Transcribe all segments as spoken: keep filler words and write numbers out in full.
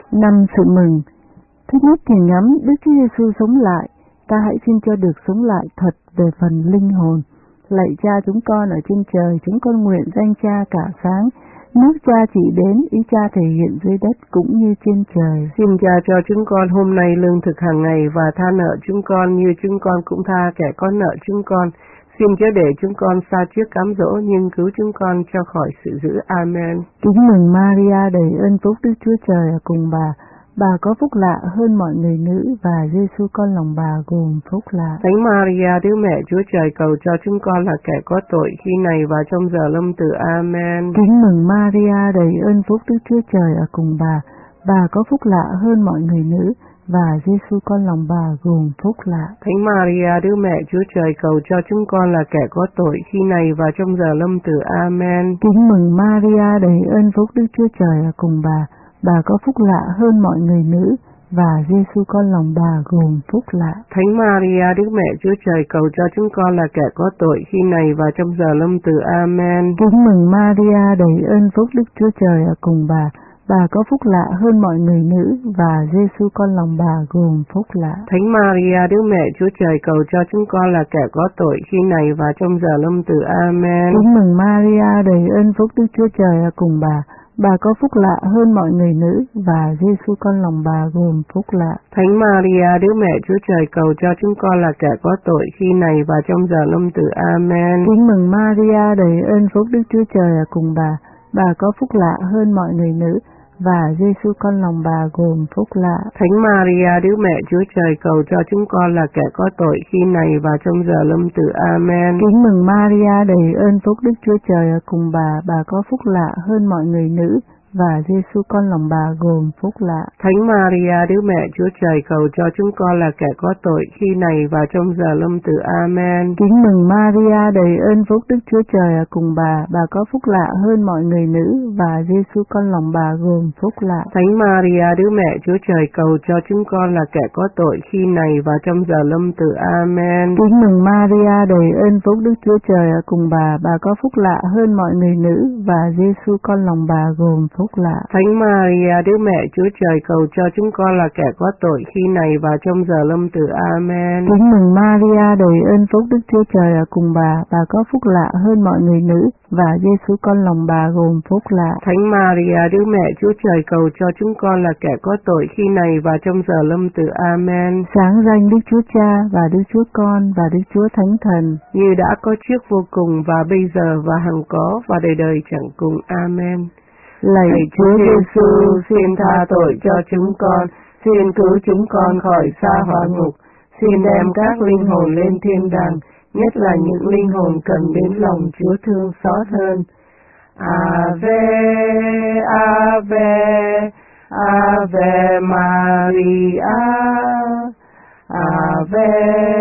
Năm sự mừng. Thứ nhất, thiền ngắm Đức Chúa Giêsu sống lại. Ta hãy xin cho được sống lại thật về phần linh hồn. Lạy Cha chúng con ở trên trời, chúng con nguyện danh Cha cả sáng. Nước Cha chỉ đến, ý Cha thể hiện dưới đất cũng như trên trời. Xin Cha cho chúng con hôm nay lương thực hàng ngày và tha nợ chúng con như chúng con cũng tha kẻ có nợ chúng con. Xin chớ để chúng con sa trước cám dỗ, nhưng cứu chúng con cho khỏi sự dữ. Amen. Kính mừng Maria, đầy ơn phúc, Đức Chúa Trời ở cùng bà. Bà có phúc lạ hơn mọi người nữ, và Giêsu con lòng bà gồm phúc lạ. Thánh Maria, Đức Mẹ Chúa Trời, cầu cho chúng con là kẻ có tội khi này và trong giờ lâm tử. Amen. Kính mừng Maria, đầy ơn phúc, Đức Chúa Trời ở cùng bà. Bà có phúc lạ hơn mọi người nữ, và Giêsu con lòng bà gồm phúc lạ. Thánh Maria, Đức Mẹ Chúa Trời, cầu cho chúng con là kẻ có tội khi này và trong giờ lâm tử. Amen. Kính mừng Maria, đầy ơn phúc, Đức Chúa Trời ở cùng bà. Bà có phúc lạ hơn mọi người nữ, và Giêsu con lòng bà gồm phúc lạ. Thánh Maria, Đức Mẹ Chúa Trời, cầu cho chúng con là kẻ có tội khi này và trong giờ lâm tử. Amen. Kính mừng Maria, đầy ơn phúc, Đức Chúa Trời ở cùng bà. Bà có phúc lạ hơn mọi người nữ, và Giêsu con lòng bà gồm phúc lạ. Thánh Maria, Đức Mẹ Chúa Trời, cầu cho chúng con là kẻ có tội khi này và trong giờ lâm tử. Amen. Kính mừng Maria, đầy ơn phúc, Đức Chúa Trời ở cùng bà. Bà có phúc lạ hơn mọi người nữ, và Giêsu con lòng bà gồm phúc lạ. Thánh Maria, Đức Mẹ Chúa Trời, cầu cho chúng con là kẻ có tội khi này và trong giờ lâm tử. Amen. Kính mừng Maria, đầy ơn phúc, Đức Chúa Trời ở cùng bà. Bà có phúc lạ hơn mọi người nữ, và Giêsu con lòng bà gồm phúc lạ. Thánh Maria, Đức Mẹ Chúa Trời, cầu cho chúng con là kẻ có tội khi này và trong giờ lâm tử. Amen. Kính mừng Maria, đầy ơn phúc, Đức Chúa Trời ở cùng bà. Bà có phúc lạ hơn mọi người nữ, và Giêsu con lòng bà gồm phúc lạ. Thánh Maria, Đức Mẹ Chúa Trời, cầu cho chúng con là kẻ có tội khi này và trong giờ lâm tử. Amen. Kính mừng Maria, đầy ơn phúc, Đức Chúa Trời ở cùng bà. Bà có phúc lạ hơn mọi người nữ, và Giêsu con lòng bà gồm phúc lạ. Thánh Maria, Đức Mẹ Chúa Trời, cầu cho chúng con là kẻ có tội khi này và trong giờ lâm tử. Amen. Kính mừng Maria, đầy ơn phúc, Đức Chúa Trời ở cùng bà. Bà có phúc lạ hơn mọi người nữ, và Giêsu con lòng bà gồm phúc lạ. Thánh Maria, Đức Mẹ Chúa Trời, cầu cho chúng con là kẻ có tội khi này và trong giờ lâm tử. Amen. Kính mừng Maria, đầy ơn phúc, Đức Chúa Trời ở cùng bà. Bà có phúc lạ hơn mọi người nữ, và Giêsu con lòng bà gồm phúc lạ. Thánh Maria, Đức Mẹ Chúa Trời, cầu cho chúng con là kẻ có tội khi này và trong giờ lâm tử. Amen. Sáng danh Đức Chúa Cha và Đức Chúa Con và Đức Chúa Thánh Thần, như đã có trước vô cùng và bây giờ và hằng có và đời đời chẳng cùng. Amen. Lạy Chúa Giêsu, xin tha tội cho chúng con, xin cứu chúng con khỏi sa hỏa ngục, xin đem các linh hồn lên thiên đàng, nhất là những linh hồn cần đến lòng Chúa thương xót hơn. Ave, Ave, Ave Maria, Ave,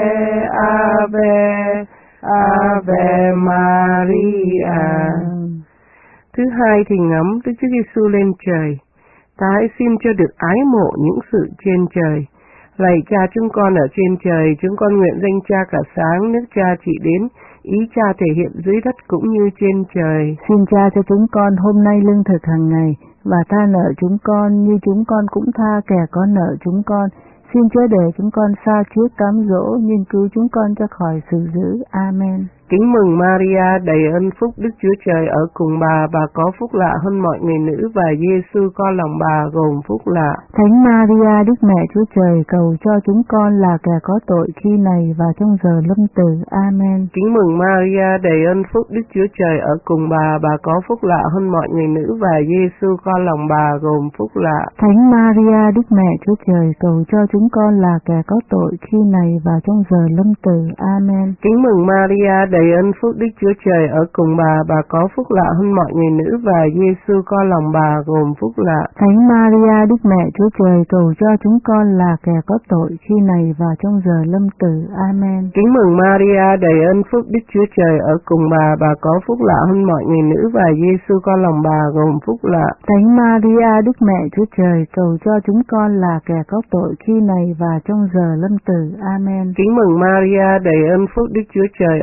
Ave, Ave Maria. Thứ hai thì ngắm Đức Chúa Giêsu lên trời. Ta hãy xin cho được ái mộ những sự trên trời. Lạy Cha chúng con ở trên trời, chúng con nguyện danh Cha cả sáng, nước Cha chỉ đến, ý Cha thể hiện dưới đất cũng như trên trời. Xin Cha cho chúng con hôm nay lương thực hàng ngày, và tha nợ chúng con như chúng con cũng tha kẻ có nợ chúng con. Xin chớ để chúng con sa trước cám dỗ, nhưng cứu chúng con cho khỏi sự dữ. Amen. Kính mừng Maria, đầy ơn phúc, Đức Chúa Trời ở cùng bà. Bà có phúc lạ hơn mọi người nữ, và Giêsu con lòng bà gồm phúc lạ. Thánh Maria, Đức Mẹ Chúa Trời, cầu cho chúng con là kẻ có tội khi này và trong giờ lâm tử. Amen. Kính mừng Maria, đầy ơn phúc, Đức Chúa Trời ở cùng bà. Bà có phúc lạ hơn mọi người nữ, và Giêsu con lòng bà gồm phúc lạ. Thánh Maria, Đức Mẹ Chúa Trời, cầu cho chúng con là kẻ có tội khi này và trong giờ lâm tử. Amen. Kính mừng Maria, đầy ơn phúc, Đức Chúa Trời ở cùng bà. Bà có phúc lạ hơn mọi người nữ, và Giêsu con lòng bà gồm phúc lạ. Thánh Maria, Đức Mẹ Chúa Trời, cầu cho chúng con là kẻ có tội khi này và trong giờ lâm tử. Amen. Kính mừng Maria, đầy ơn phúc, Đức Chúa Trời ở cùng bà. Bà có phúc lạ hơn mọi người nữ, và Giêsu con lòng bà gồm phúc lạ. Thánh Maria, Đức Mẹ Chúa Trời, cầu cho chúng con là kẻ có tội khi này và trong giờ lâm tử. Amen. Kính mừng Maria, đầy ơn phúc, Đức Chúa Trời ở cùng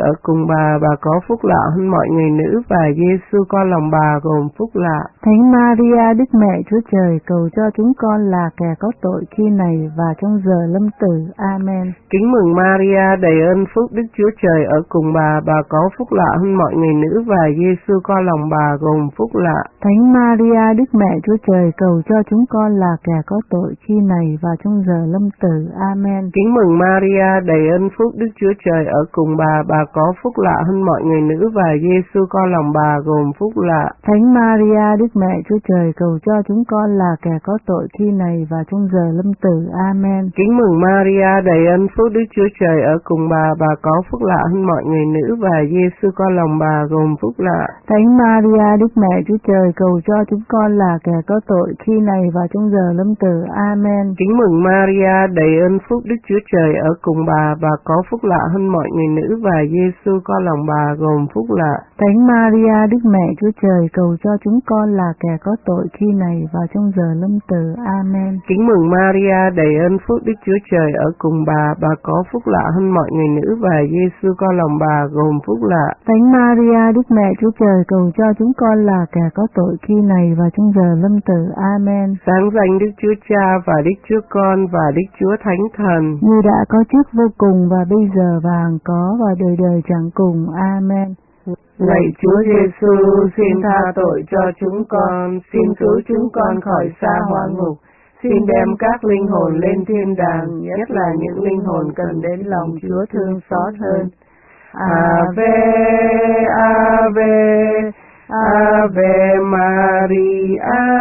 bà, bà có phúc lạ hơn mọi người nữ, và Giêsu con lòng bà gồm phúc lạ. Thánh Maria, Đức Mẹ Chúa Trời, cầu cho chúng con là kẻ có tội khi này và trong giờ lâm tử. Amen. Kính mừng Maria, đầy ơn phúc, Đức Chúa Trời ở cùng bà, bà có phúc lạ hơn mọi người nữ, và Giêsu con lòng bà gồm phúc lạ. Thánh Maria, Đức Mẹ Chúa Trời, cầu cho chúng con là kẻ có tội khi này và trong giờ lâm tử. Amen. Kính mừng Maria, đầy ơn phúc, Đức Chúa Trời ở cùng bà, bà có phúc lạ hơn mọi người nữ, và Giêsu con lòng bà gồm phúc lạ. Thánh Maria, Đức Mẹ Chúa Trời, cầu cho chúng con là kẻ có tội khi này và trong giờ lâm tử. Amen. Kính mừng Maria, đầy ơn phúc, Đức Chúa Trời ở cùng bà, bà có phúc lạ hơn mọi người nữ, và Giêsu con lòng bà gồm phúc lạ. Thánh Maria, Đức Mẹ Chúa Trời, cầu cho chúng con là kẻ có tội khi này và trong giờ lâm tử. Amen. Kính mừng Maria, đầy ơn phúc, Đức Chúa Trời ở cùng bà, bà có phúc lạ hơn mọi người nữ, và Giêsu con lòng bà gồm phúc lạ. Thánh Maria, Đức Mẹ Chúa Trời, cầu cho chúng con là kẻ có tội khi này và trong giờ lâm tử. Amen. Kính mừng Maria, đầy ơn phúc, Đức Chúa Trời ở cùng bà, bà có phúc lạ hơn mọi người nữ, và Giêsu con lòng bà gồm phúc lạ. Thánh Maria, Đức Mẹ Chúa Trời, cầu cho chúng con là kẻ có tội khi này và trong giờ lâm tử. Amen. Sáng danh Đức Chúa Cha và Đức Chúa Con và Đức Chúa Thánh Thần, như đã có trước vô cùng và bây giờ và hằng có và đời đời chẳng cùng. Amen. Lạy Chúa Giêsu, xin tha tội cho chúng con, xin cứu chúng con khỏi xa hỏa ngục, xin đem các linh hồn lên thiên đàng, nhất là những linh hồn cần đến lòng Chúa thương xót hơn. Ave, Ave, Ave Maria,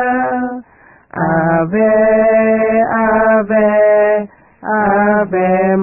Ave, Ave, Ave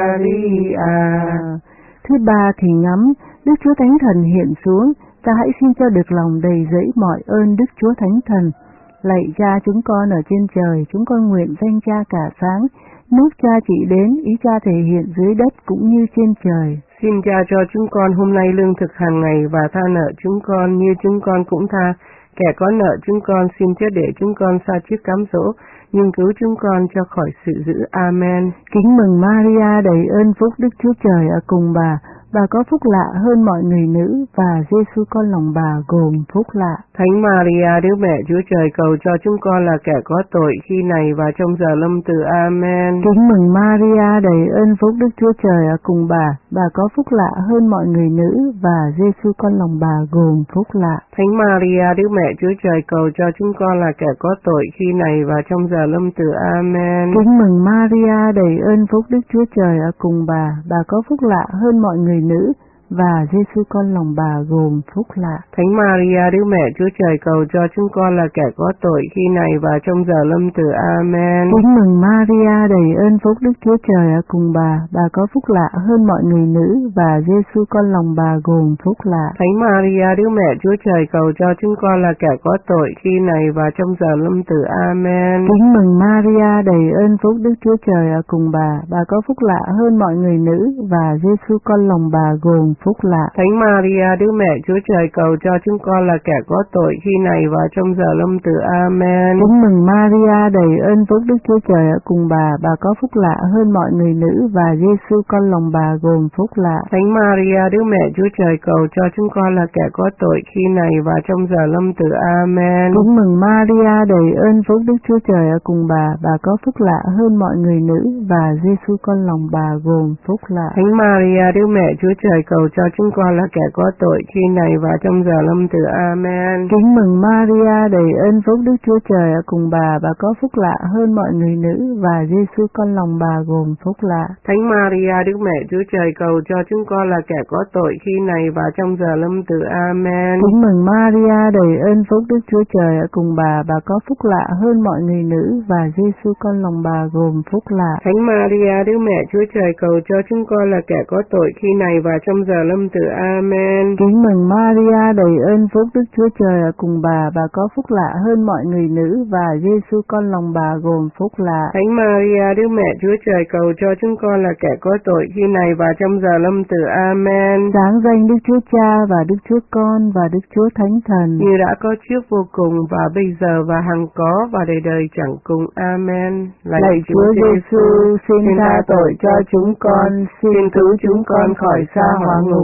Maria. Thứ ba thì ngắm, Đức Chúa Thánh Thần hiện xuống, ta hãy xin cho được lòng đầy dẫy mọi ơn Đức Chúa Thánh Thần. Lạy Cha chúng con ở trên trời, chúng con nguyện danh Cha cả sáng, nước Cha chỉ đến, ý Cha thể hiện dưới đất cũng như trên trời. Xin Cha cho chúng con hôm nay lương thực hàng ngày, và tha nợ chúng con như chúng con cũng tha kẻ có nợ chúng con, xin chớ để chúng con sa chiếc cám dỗ, nhưng cứu chúng con cho khỏi sự dữ. Amen. Kính mừng Maria, đầy ơn phúc, Đức Chúa Trời ở cùng bà, bà có phúc lạ hơn mọi người nữ, và Giêsu con lòng bà gồm phúc lạ. Thánh Maria, Đức Mẹ Chúa Trời, cầu cho chúng con là kẻ có tội khi này và trong giờ lâm tử. Amen. Kính mừng Maria, đầy ơn phúc, Đức Chúa Trời ở cùng bà, bà có phúc lạ hơn mọi người nữ, và Giêsu con lòng bà gồm phúc lạ. Thánh Maria, Đức Mẹ Chúa Trời, cầu cho chúng con là kẻ có tội khi này và trong giờ lâm tử. Amen. Kính mừng Maria, đầy ơn phúc, Đức Chúa Trời ở cùng bà, bà có phúc lạ hơn mọi người nữ, và Giêsu con lòng bà gồm phúc lạ. Thánh Maria, Đức Mẹ Chúa Trời, cầu cho chúng con là kẻ có tội khi này và trong giờ lâm tử. Amen. Kính mừng Maria, đầy ơn phúc, Đức Chúa Trời ở cùng bà, bà có phúc lạ hơn mọi người nữ, và Giêsu con lòng bà gồm phúc lạ. Thánh Maria, Đức Mẹ Chúa Trời, cầu cho chúng con là kẻ có tội khi này và trong giờ lâm tử. Amen. Kính mừng Maria, đầy ơn phúc, Đức Chúa Trời ở cùng bà, bà có phúc lạ hơn mọi người nữ, và Giêsu con lòng bà gồm phúc lạ. Thánh Maria, Đức Mẹ Chúa Trời, cầu cho chúng con là kẻ có tội khi này và trong giờ lâm tử. Amen. Kính mừng Maria, đầy ơn phúc, Đức Chúa Trời ở cùng bà, bà có phúc lạ hơn mọi người nữ, và Giêsu con lòng bà gồm phúc lạ. Thánh Maria, Đức Mẹ Chúa Trời, cầu cho chúng con là kẻ có tội khi này và trong giờ lâm tử. Amen. Kính mừng Maria, đầy ơn phúc, Đức Chúa Trời ở cùng bà, bà có phúc lạ hơn mọi người nữ, và Giêsu con lòng bà gồm phúc lạ. Thánh Maria, Đức Mẹ Chúa Trời, cầu cho chúng con là kẻ có tội khi này và trong giờ lâm tử. Amen. Kính mừng Maria, đầy ơn phúc, Đức Chúa Trời ở cùng bà, bà có phúc lạ hơn mọi người nữ, và Giêsu con lòng bà gồm phúc lạ. Thánh Maria, Đức Mẹ Chúa Trời, cầu cho chúng con là kẻ có tội khi này và trong giờ lâm tử. Amen. Kính mừng Maria, đầy ơn phúc, Đức Chúa Trời ở cùng bà, bà có phúc lạ hơn mọi người nữ, và Giêsu con lòng bà gồm phúc lạ. Thánh Maria, Đức Mẹ Chúa Trời, cầu cho chúng con là kẻ có tội khi này và trong giờ lâm tử. Amen. Kính mừng Maria, đầy ơn phúc, Đức Chúa Trời ở cùng bà, bà có phúc lạ hơn mọi người nữ, và Giêsu con lòng bà gồm phúc lạ. Thánh Maria, Đức Mẹ Chúa Trời, cầu cho chúng con là kẻ có tội khi này và trong giờ lâm tử. Amen. Sáng danh Đức Chúa Cha và Đức Chúa Con và Đức Chúa Thánh Thần, như đã có trước vô cùng và bây giờ và hằng có và đời đời chẳng cùng. Amen. Lạy, Lạy Chúa Giêsu, xin tha tội cho chúng con, xin cứu chúng con khỏi xa hỏa ngục,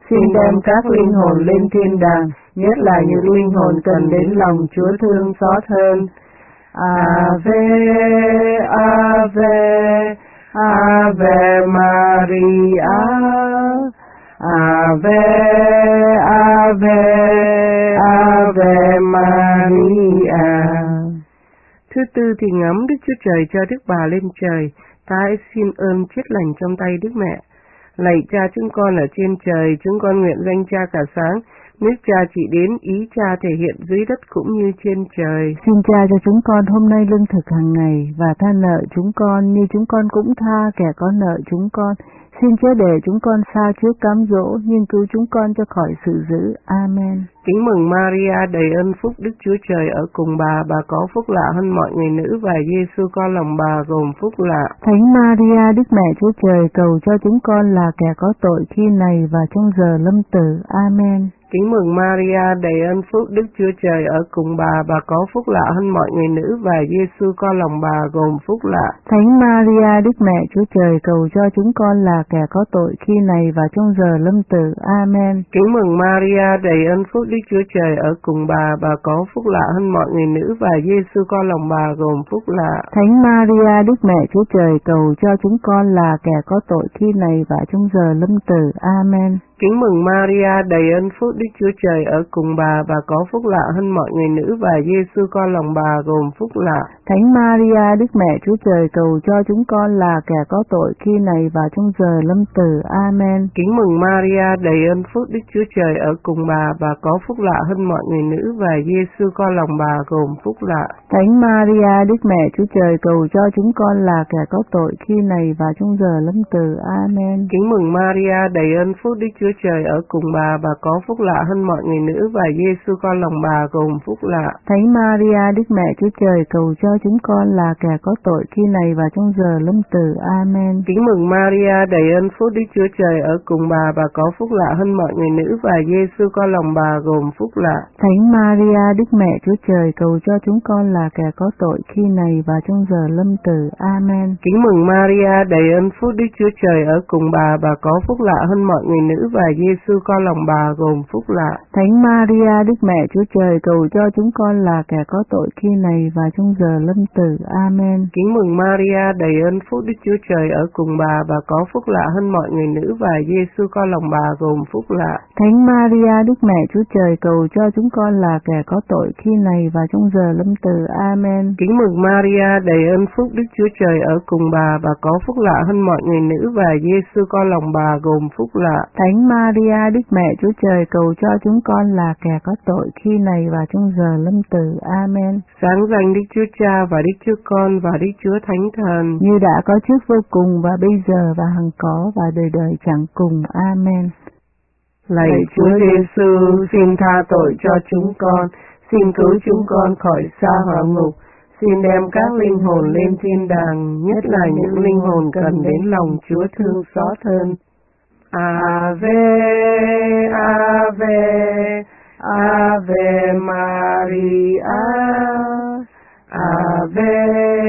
xin đem các linh hồn lên thiên đàng, nhất là những linh hồn cần đến lòng Chúa thương xót hơn. Ave, Ave, Ave Maria, Ave, Ave, Ave Maria. Thứ tư thì ngắm Đức Chúa Trời cho Đức Bà lên trời, ta hãy xin ơn chết lành trong tay Đức Mẹ. Lạy Cha chúng con ở trên trời, chúng con nguyện danh Cha cả sáng, nước Cha chỉ đến, ý Cha thể hiện dưới đất cũng như trên trời. Xin Cha cho chúng con hôm nay lương thực hàng ngày, và tha nợ chúng con như chúng con cũng tha kẻ có nợ chúng con. Xin chớ để chúng con xa trước cám dỗ, nhưng cứu chúng con cho khỏi sự dữ. Amen. Kính mừng Maria, đầy ơn phúc, Đức Chúa Trời ở cùng bà, bà có phúc lạ hơn mọi người nữ, và Giêsu con lòng bà gồm phúc lạ. Thánh Maria, Đức Mẹ Chúa Trời, cầu cho chúng con là kẻ có tội khi này và trong giờ lâm tử. Amen. Kính mừng Maria, đầy ơn phúc, Đức Chúa Trời ở cùng bà, bà có phúc lạ hơn mọi người nữ, và Giêsu con lòng bà gồm phúc lạ. Thánh Maria, Đức Mẹ Chúa Trời, cầu cho chúng con là kẻ có tội khi này và trong giờ lâm tử. Amen. Kính mừng Maria, đầy ơn phúc, Đức Chúa Trời ở cùng bà, bà có phúc lạ hơn mọi người nữ, và Giêsu con lòng bà gồm phúc lạ. Thánh Maria, Đức Mẹ Chúa Trời, cầu cho chúng con là kẻ có tội khi này và trong giờ lâm tử. Amen. Kính mừng Maria, đầy ơn phúc, Đức Chúa Trời ở cùng bà, bà có phúc lạ hơn mọi người nữ, và Giêsu con lòng bà gồm phúc lạ. Thánh Maria, Đức Mẹ Chúa Trời, cầu cho chúng con là kẻ có tội khi này và trong giờ lâm tử. Amen. Kính mừng Maria, đầy ơn phúc, Đức Chúa Trời ở cùng bà, bà có phúc lạ hơn mọi người nữ, và Giêsu con lòng bà gồm phúc lạ. Thánh Maria, Đức Mẹ Chúa Trời, cầu cho chúng con là kẻ có tội khi này và trong giờ lâm tử. Amen. Kính mừng Maria, đầy ơn phúc, Đức Chúa Trời ở cùng bà, bà có phúc lạ hơn mọi người nữ, và Giêsu con lòng bà gồm phúc lạ. Thánh Maria, Đức Mẹ Chúa Trời, cầu cho chúng con là kẻ có tội khi này và trong giờ lâm tử. Amen. Kính mừng Maria, đầy ơn phúc, Đức Chúa Trời ở cùng bà, bà có phúc lạ hơn mọi người nữ, và Giêsu con lòng bà gồm phúc lạ. Thánh Maria, Đức Mẹ Chúa Trời, cầu cho chúng con là kẻ có tội khi này và trong giờ lâm tử. Amen. Kính mừng Maria, đầy ơn phúc, Đức Chúa Trời ở cùng bà, bà có phúc lạ hơn mọi người nữ, và Giêsu con lòng bà gồm phúc lạ. Thánh Maria, Đức Mẹ Chúa Trời, cầu cho chúng con là kẻ có tội khi này và trong giờ lâm tử. Amen. Kính mừng Maria, đầy ơn phúc, Đức Chúa Trời ở cùng bà, bà có phúc lạ hơn mọi người nữ, và Giêsu con lòng bà gồm phúc lạ. Thánh Maria, Đức Mẹ Chúa Trời, cầu cho chúng con là kẻ có tội khi này và trong giờ lâm tử. Amen. Kính mừng Maria, đầy ơn phúc, Đức Chúa Trời ở cùng bà, bà có phúc lạ hơn mọi người nữ, và Giêsu con lòng bà gồm phúc lạ. Thánh Maria, Đức Mẹ Chúa Trời, cầu cho chúng con là kẻ có tội khi này và trong giờ lâm tử. Amen. Sáng danh Đức Chúa Cha và Đức Chúa Con và Đức Chúa Thánh Thần, như đã có trước vô cùng và bây giờ và hằng có và đời đời chẳng cùng. Amen. Lạy Chúa Giêsu, xin tha tội cho chúng con, xin cứu chúng con khỏi sa hỏa ngục, xin đem các linh hồn lên thiên đàng, nhất là những linh hồn cần đến lòng Chúa thương xót hơn. Ave, Ave, Ave Maria, Ave,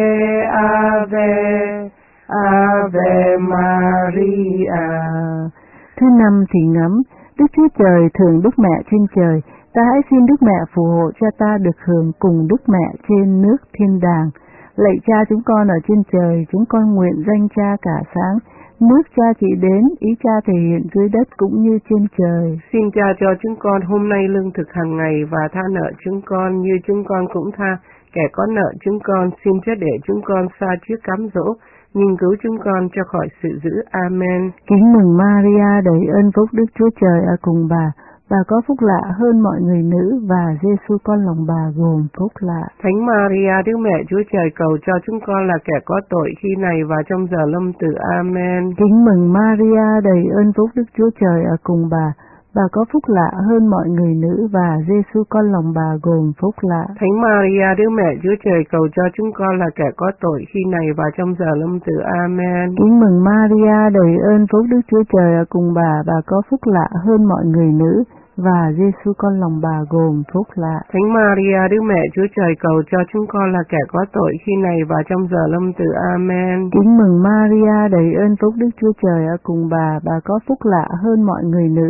Ave, Ave Maria. Thứ năm thì ngắm Đức Chúa Trời thường Đức Mẹ trên trời, ta hãy xin Đức Mẹ phù hộ cho ta được hưởng cùng Đức Mẹ trên nước thiên đàng. Lạy Cha chúng con ở trên trời, chúng con nguyện danh Cha cả sáng, nước Cha chỉ đến, ý Cha thể hiện dưới đất cũng như trên trời. Xin Cha cho chúng con hôm nay lương thực hàng ngày, và tha nợ chúng con như chúng con cũng tha kẻ có nợ chúng con. Xin chớ để chúng con xa trước cám dỗ, nhưng cứu chúng con cho khỏi sự dữ. Amen. Kính mừng Maria, đầy ơn phúc, Đức Chúa Trời ở cùng bà, bà có phúc lạ hơn mọi người nữ, và Giêsu con lòng bà gồm phúc lạ. Thánh Maria, Đức Mẹ Chúa Trời, cầu cho chúng con là kẻ có tội khi này và trong giờ lâm tử. Amen. Kính mừng Maria, đầy ơn phúc, Đức Chúa Trời ở cùng bà, bà có phúc lạ hơn mọi người nữ, và Giêsu con lòng bà gồm phúc lạ. Thánh Maria, Đức Mẹ Chúa Trời, cầu cho chúng con là kẻ có tội khi này và trong giờ lâm tử. Amen. Kính mừng Maria, đầy ơn phúc, Đức Chúa Trời ở cùng bà, bà có phúc lạ hơn mọi người nữ, và Giêsu con lòng bà gồm phúc lạ. Thánh Maria, Đức Mẹ Chúa Trời, cầu cho chúng con là kẻ có tội khi này và trong giờ lâm tử. Amen. Kính mừng Maria, đầy ơn phúc, Đức Chúa Trời ở cùng bà, bà có phúc lạ hơn mọi người nữ,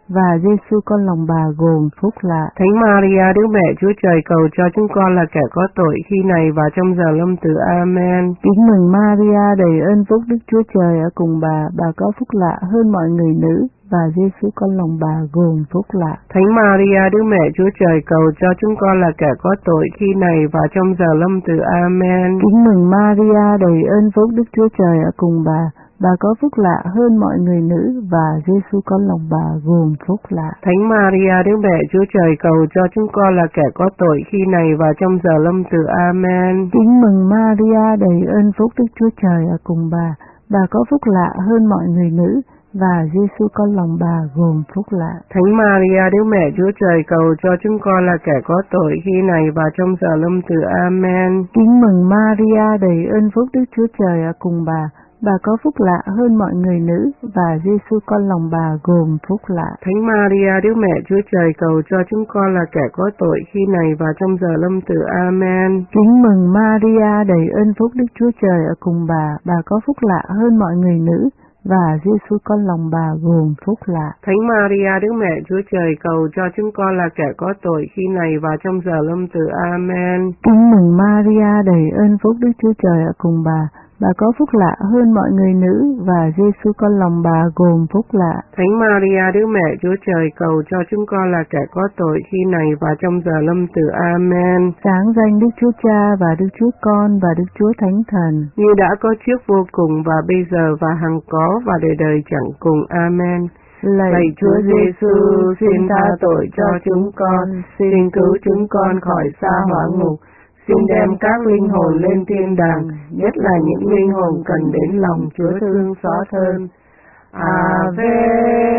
và Giêsu con lòng bà gồm phúc lạ. Thánh Maria, Đức Mẹ Chúa Trời, cầu cho chúng con là kẻ có tội khi này và trong giờ lâm tử. Amen. Kính mừng Maria, đầy ơn phúc, Đức Chúa Trời ở cùng bà, bà có phúc lạ hơn mọi người nữ, và Giêsu con lòng bà gồm phúc lạ. Thánh Maria, Đức Mẹ Chúa Trời, cầu cho chúng con là kẻ có tội khi này và trong giờ lâm tử. Amen. Kính mừng Maria, đầy ơn phúc, Đức Chúa Trời ở cùng bà, bà có phúc lạ hơn mọi người nữ, và Giêsu con lòng bà gồm phúc lạ. Thánh Maria, Đức Mẹ Chúa Trời, cầu cho chúng con là kẻ có tội khi này và trong giờ lâm tử. Amen. Kính mừng Maria, đầy ơn phúc, Đức Chúa Trời ở cùng bà, bà có phúc lạ hơn mọi người nữ, và Giêsu con lòng bà gồm phúc lạ. Thánh Maria, Đức Mẹ Chúa Trời, cầu cho chúng con là kẻ có tội khi này và trong giờ lâm tử. Amen. Kính mừng Maria, đầy ơn phúc, Đức Chúa Trời ở cùng bà, bà có phúc lạ hơn mọi người nữ, và Giêsu con lòng bà gồm phúc lạ. Thánh Maria, Đức Mẹ Chúa Trời, cầu cho chúng con là kẻ có tội khi này và trong giờ lâm tử. Amen. Kính mừng Maria, đầy ơn phúc, Đức Chúa Trời ở cùng bà, bà có phúc lạ hơn mọi người nữ, và Giêsu con lòng bà gồm phúc lạ. Thánh Maria, Đức Mẹ Chúa Trời, cầu cho chúng con là kẻ có tội khi này và trong giờ lâm tử. Amen. Kính mừng Maria, đầy ơn phúc, Đức Chúa Trời ở cùng bà, bà có phúc lạ hơn mọi người nữ, và Giêsu con lòng bà gồm phúc lạ. Thánh Maria, Đức Mẹ Chúa Trời, cầu cho chúng con là kẻ có tội khi này và trong giờ lâm tử. Amen. Sáng danh Đức Chúa Cha và Đức Chúa Con và Đức Chúa Thánh Thần, như đã có trước vô cùng và bây giờ và hằng có và đời đời chẳng cùng. Amen. Lạy, Lạy Chúa Giêsu, xin tha tội cho chúng con, xin cứu chúng con khỏi xa hỏa ngục, xin đem các linh hồn lên thiên đàng, nhất là những linh hồn cần đến lòng Chúa thương xót hơn. Ave,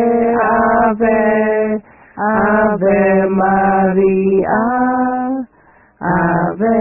Ave, Ave Maria, Ave,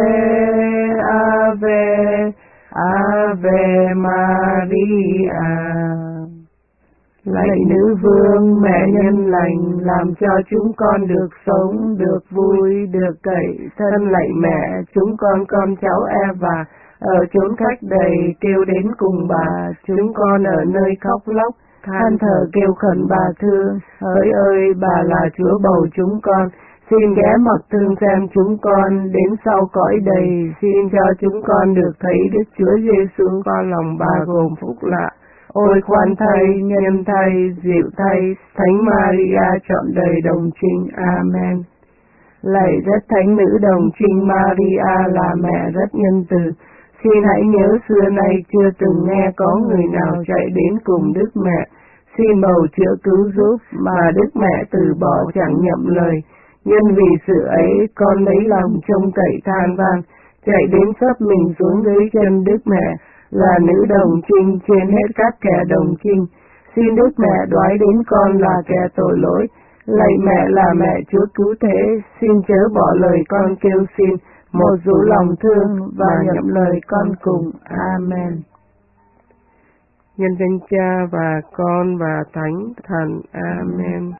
Ave, Ave Maria. Lạy nữ vương, mẹ nhân lành, làm cho chúng con được sống, được vui, được cậy. Thân lạy mẹ, chúng con con cháu Eva, ở chốn khách đầy, kêu đến cùng bà, chúng con ở nơi khóc lóc, than thở kêu khẩn bà thương. Hỡi ơi, bà là Chúa bầu chúng con, xin ghé mặt thương xem chúng con, đến sau cõi đầy, xin cho chúng con được thấy Đức Chúa Giêsu con lòng bà gồm phúc lạ. Ôi khoan thay, nhân thay, dịu thay, Thánh Maria trọn đời đồng trinh. Amen. Lạy rất thánh nữ đồng trinh Maria là mẹ rất nhân từ, xin hãy nhớ xưa nay chưa từng nghe có người nào chạy đến cùng Đức Mẹ, xin bầu chữa cứu giúp mà Đức Mẹ từ bỏ chẳng nhậm lời. Nhân vì sự ấy, con lấy lòng trông cậy than van, chạy đến sấp mình xuống dưới chân Đức Mẹ, là nữ đồng trinh trên hết các kẻ đồng trinh. Xin Đức Mẹ đoái đến con là kẻ tội lỗi. Lạy mẹ là mẹ Chúa cứu thế, xin chớ bỏ lời con kêu xin, một rủ lòng thương và nhậm lời con cùng. Amen. Nhân danh Cha và Con và Thánh Thần. Amen.